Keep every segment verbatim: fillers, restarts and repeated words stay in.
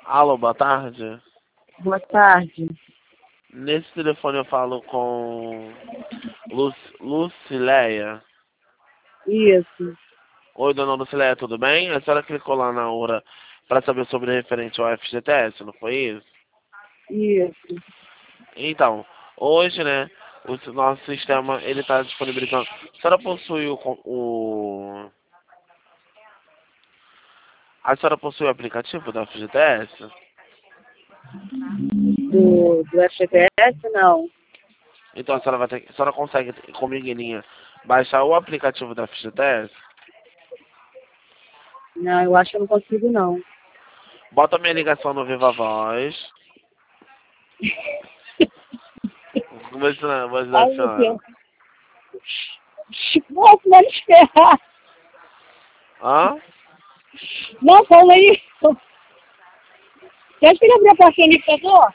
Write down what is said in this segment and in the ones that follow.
Alô, boa tarde. Boa tarde. Nesse telefone eu falo com Luc... Lucileia. Isso. Oi, dona Lucileia, tudo bem? A senhora clicou lá na hora para saber sobre referente ao F G T S, não foi isso? Isso. Então, hoje, né, o nosso sistema, ele está disponibilizando. A senhora possui o, co- o... A senhora possui o aplicativo da F G T S? Do, do F G T S, não. Então a senhora vai ter que... A senhora consegue, comigo em linha, baixar o aplicativo da F G T S? Não, eu acho que eu não consigo, não. Bota minha ligação no Viva Voz. Vou ensinar, vou ensinar a Ai, meu senhora. Deus. Nossa, vai me esperar. Hã? Não, fala aí. Deixa eu abrir a portinha ali, por favor.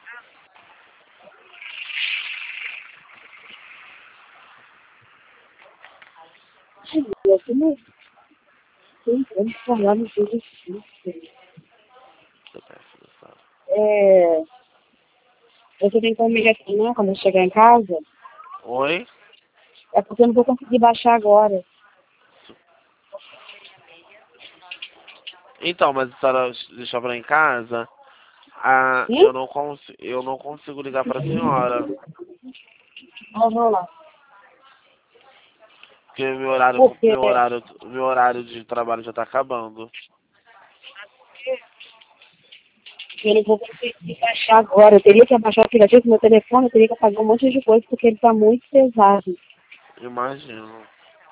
Ai, meu Deus, eu não sei como falar no jogo difícil. É... Você tem como me retornar quando eu chegar em casa? Oi? É porque eu não vou conseguir baixar agora. Então, mas a senhora deixou pra em casa? Ah, Sim? eu não, cons eu não consigo ligar pra senhora. Ah, vamos lá. Porque meu horário, Porque meu horário, meu horário de trabalho já tá acabando. eu não vou conseguir baixar agora. Eu teria que abaixar o aplicativo do meu telefone, eu teria que apagar um monte de coisa, porque ele está muito pesado. Imagino.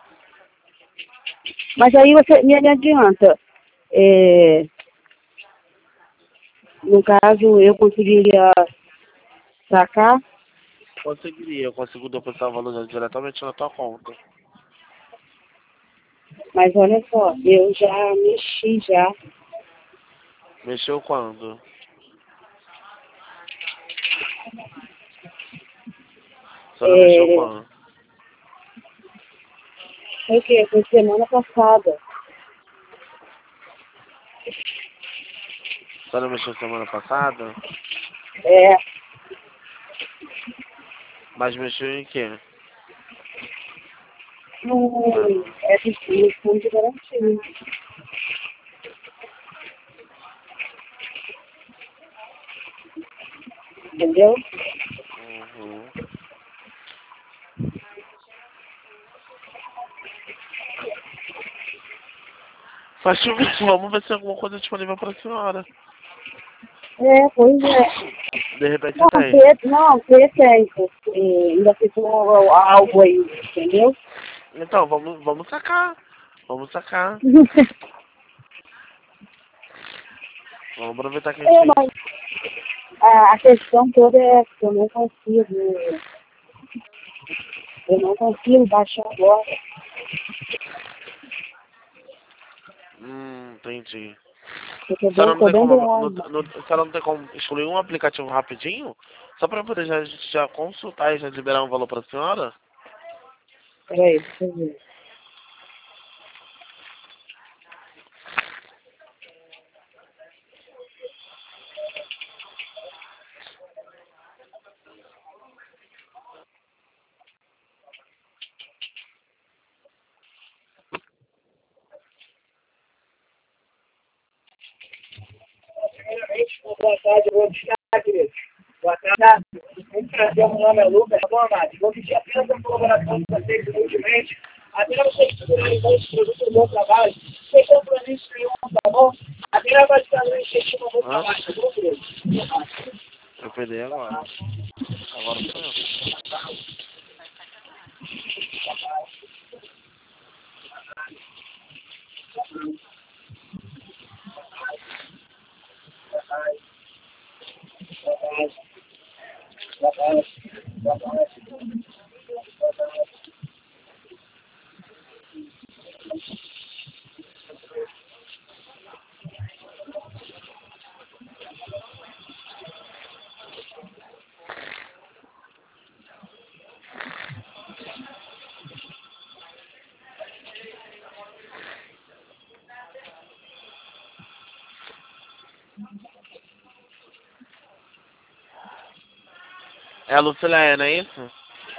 Mas aí você me adianta. É, no caso, eu conseguiria sacar, Conseguiria, eu consigo depositar o valor diretamente na tua conta. mas olha só, eu já mexi já. Mexeu quando? A senhora mexeu É, quando? foi o quê? Foi semana passada. A senhora mexeu semana passada? É, Mas mexeu em quê? no, é no fundo de garantia. Entendeu? Uhum. Faz chover, vamos ver se tem alguma coisa disponível pra senhora. É, pois é. De repente Não, tem. ter, não, ter tem, porque ainda ficou algo aí, entendeu? Então, vamos, vamos sacar. Vamos sacar. Vamos aproveitar que a gente É, tem. mas a, a questão toda é que eu não consigo, eu não consigo baixar agora. Hum, entendi. Eu tô A senhora dando, não tô tem dando como. Não, onda. não, a senhora não tem como excluir um aplicativo rapidinho? Só pra poder já, já consultar e já liberar um valor pra senhora? Peraí, deixa eu ver. Primeiramente, boa tarde, vou buscar, querido. Boa tarde. Muito prazer, meu nome é Lucas, tá bom, Amado? Vou pedir apenas a colaboração de vocês humildemente, até vocês finalizarem esse produto do meu trabalho, sem compromisso nenhum, tá bom? Até vai estar no incentivo do meu Hã? trabalho, tá bom, querido? Eu perdi agora. Agora sou eu. É a Lucileia, não é isso?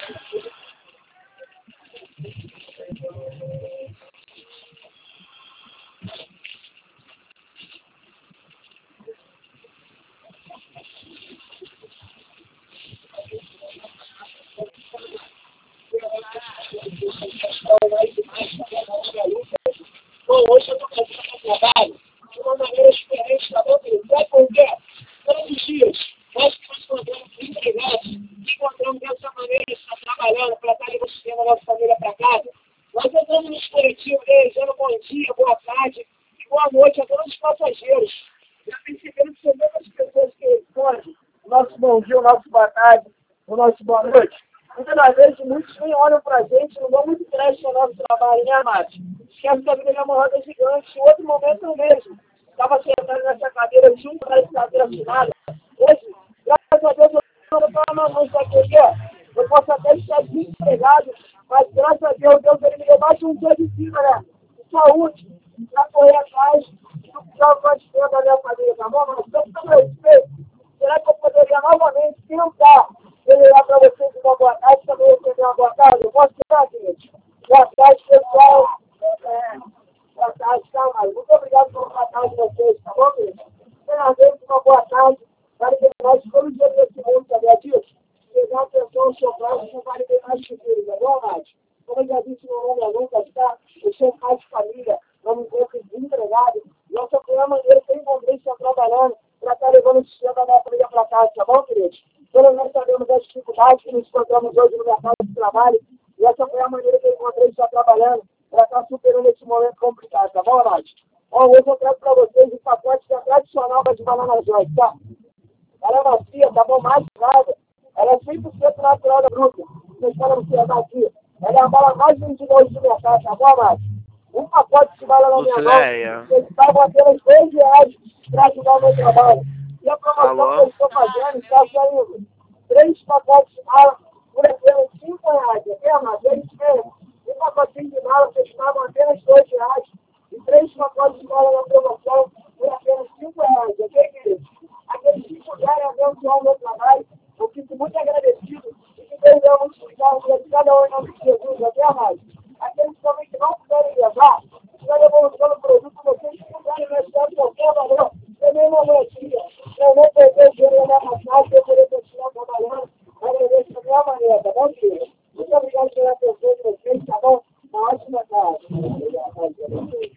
Bom, hoje eu estou fazendo um trabalho de uma maneira diferente, tá bom, querido? Sabe por quê? Todos os dias, nós que nós encontramos empregados, encontramos dessa maneira, está trabalhando para estar levando a nossa família para casa. Nós entramos nos coletivos desejando bom dia, boa tarde e boa noite a todos os passageiros. Já percebemos que são muitas pessoas que respondem o nosso bom dia, o nosso boa tarde, o nosso boa noite. Muitas das vezes, muitos nem olham para a gente, não dão muito crédito ao nosso trabalho, né, Márcio? Esquece que a vida é uma roda gigante. Em outro momento, eu mesmo estava sentado nessa cadeira, tinha um cara de cadeira assinada. Hoje, graças a Deus, eu não estou na mão, sabe por quê? Eu posso até estar desempregado, mas graças a Deus, Deus ele me deu mais um dia de vida, né? De saúde, para correr atrás do que eu gosto de ter da minha família, tá bom? Mas então, com respeito, será que eu poderia novamente tentar melhorar para vocês uma boa tarde, também receber uma boa tarde? Eu posso tentar, gente? Boa tarde, pessoal. É, boa tarde, tá, Mário? Muito obrigado pelo boa tarde de vocês, tá bom, gente? Primeira vez, uma boa tarde. Vale bem mais todo dia desse mundo, sabia disso? Pegar atenção ao seu próximo, vale bem mais que tudo, tá bom, Mário? Como eu já disse no nome nunca, tá? Eu sou um pai de família, não me encontro desempregado. E essa foi a maneira que eu encontrei estar trabalhando para estar levando o sistema da minha família para casa, tá bom, queridos? Todos nós sabemos das dificuldades que nos encontramos hoje no mercado de trabalho. E essa foi a maneira que eu encontrei estar trabalhando para estar superando esse momento complicado, tá bom, Nath? Ó, hoje eu trago para vocês o pacote que é tradicional de banana joy, tá? Ela é macia, tá bom? Mais nada. Ela é cem por cento natural da fruta. Vocês falam que é macia. Ela é a bala mais vendida hoje do mercado, tá bom, Nath? Um pacote de bala na minha Lucileia. mão, vocês pagam apenas dois reais para ajudar o meu trabalho. E a promoção que eu Alô? estou fazendo está saindo três pacotes de bala por apenas cinco reais. É, mas é isso mesmo. Um pacotinho de bala vocês pagam apenas dois reais. E três pacotes de bala na promoção por apenas cinco reais. Ok, queridos? Aqueles que puderem abençoar o meu trabalho, eu fico muito agradecido e que Deus dê multiplicar o dia de cada um em nome de Jesus. Ok, amados? Aqueles também que não puderem levar, estiver devolução do produto, vocês que puderem gastar qualquer valor, também uma moedinha. Eu não perder o dinheiro na passagem, eu poder continuar trabalhando, agradeço da minha maneira, tá bom, querido? Muito obrigado pela atenção de vocês, tá bom? Uma ótima tarde. Obrigado.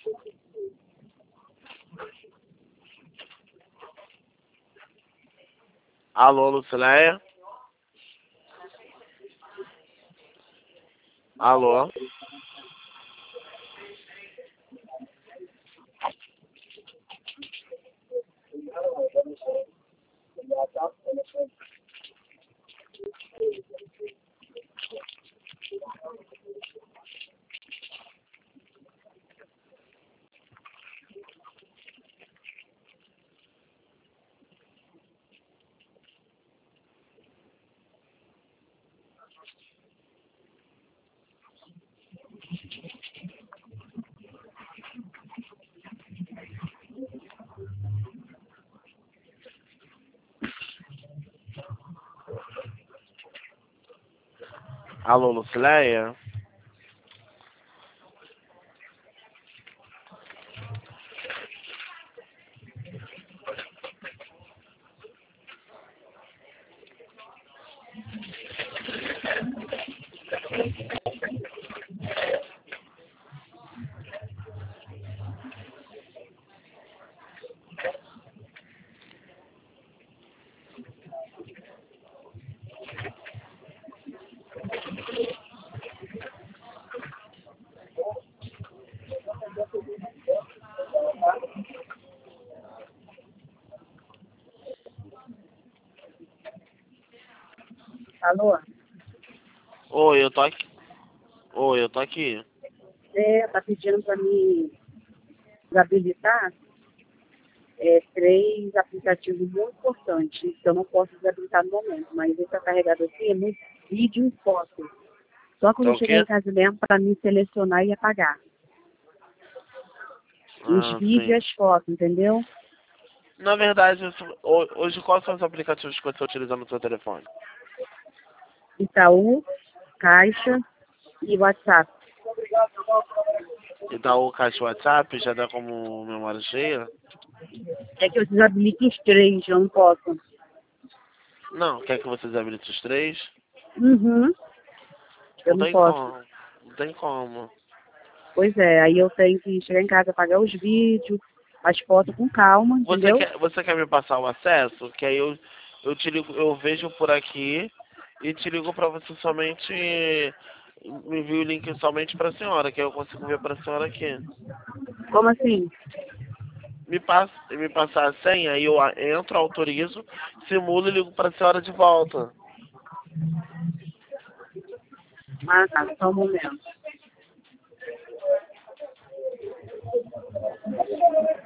Alô, Lucileia? Alô? Alô, Lucileia? Alô? Oi, eu tô aqui. Oi, eu tô aqui. Você está pedindo para me desabilitar é, três aplicativos muito importantes que eu não posso desabilitar no momento, mas esse está carregado aqui é muito vídeo e foto. Só quando Tá eu o chegar em quê? casa mesmo para me selecionar e apagar. Os Ah, vídeos e sim. as fotos, entendeu? Na verdade, isso- ho- hoje quais são os aplicativos que você utiliza no seu telefone? Itaú, Caixa e WhatsApp. Itaú, Caixa, WhatsApp, já dá como memória cheia? É que eu desabilito os três, eu não posso. Não, quer que você desabilite os três? Uhum. Eu Não não tem posso. como. Não tem como. Pois é, aí eu tenho que chegar em casa, apagar os vídeos, as fotos com calma, Você entendeu? quer, você quer me passar o acesso? Que aí eu, eu te ligo, eu vejo por aqui e te ligo pra você somente. Me envie o link somente pra senhora, que aí eu consigo ver pra senhora aqui. Como assim? Me passa, me passar a senha, aí eu a- entro, autorizo, simulo e ligo pra senhora de volta. Ah, tá, só um momento.